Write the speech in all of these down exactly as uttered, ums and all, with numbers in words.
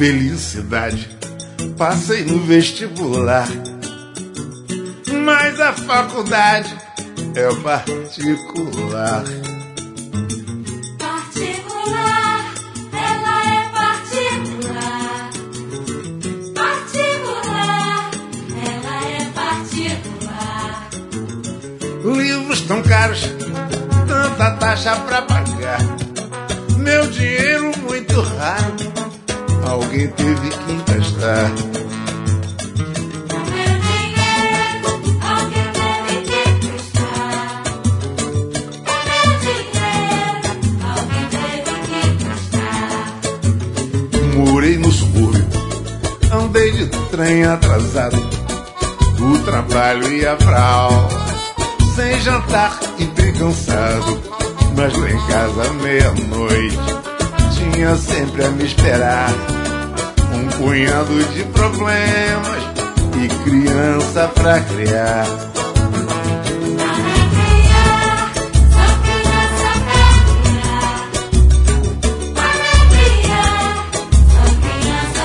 felicidade, passei no vestibular, mas a faculdade é particular. Particular, ela é particular. Particular, ela é particular. Livros tão caros, tanta taxa pra pagar, meu dinheiro muito raro, alguém teve que emprestar. Meu dinheiro, alguém teve que emprestar. Meu dinheiro, alguém teve que emprestar. Morei no subúrbio, andei de trem atrasado, do trabalho ia pra aula, sem jantar e bem cansado. Mas lá em casa, meia-noite, tinha sempre a me esperar um punhado de problemas e criança pra criar. Pra me criar, só criança pra criar. Pra me criar, só criança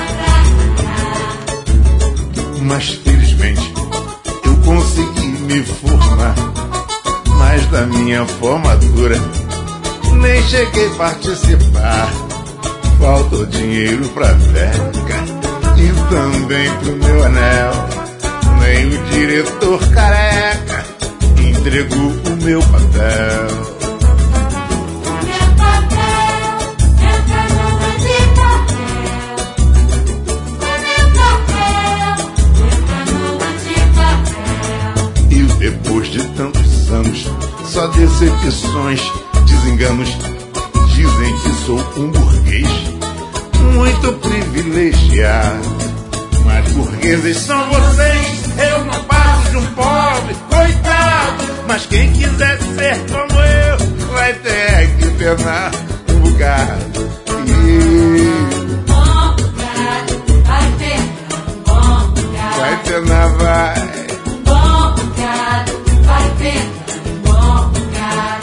pra criar. Mas felizmente eu consegui me formar, mas da minha formatura nem cheguei a participar. Faltou dinheiro pra beca e também pro meu anel. Nem o diretor careca entregou o meu papel. Meu papel, meu canudo de papel. Meu papel, meu canudo de papel. E depois de tantos anos, só decepções, desenganos, dizem que sou um burguês muito privilegiado. Mas burgueses são vocês, eu não passo de um pobre coitado. Mas quem quiser ser como eu vai ter que penar um bocado. E... Bom bocado, vai penar um bom bocado. vai penar, vai. Um bom bocado, vai penar um bom bocado.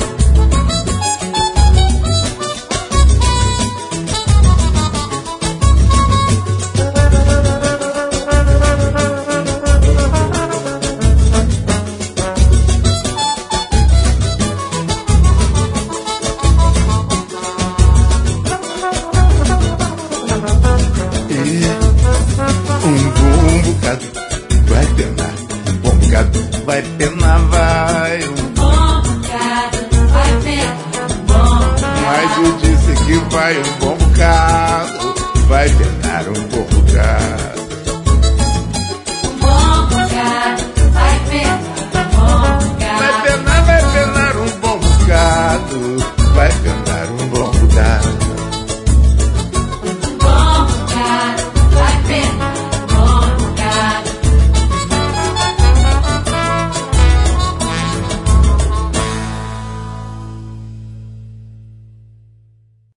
Um bom bocado vai penar, um bom bocado vai penar, vai. Um bom bocado, vai penar um bom bocado. Mas eu disse que vai um bom bocado, vai penar um bom bocado.